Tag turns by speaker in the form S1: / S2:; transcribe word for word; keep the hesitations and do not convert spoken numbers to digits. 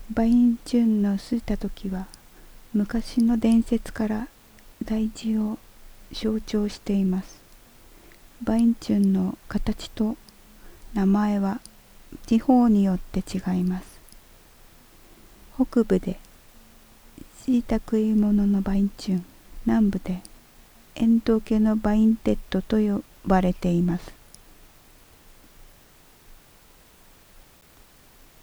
S1: バインチュンの吸った時は昔の伝説から大事を象徴しています。バインチュンの形と名前は地方によって違います。北部でシイタ食い物のバインチュン、南部でエンドウ系のバインテッドと呼ばれています。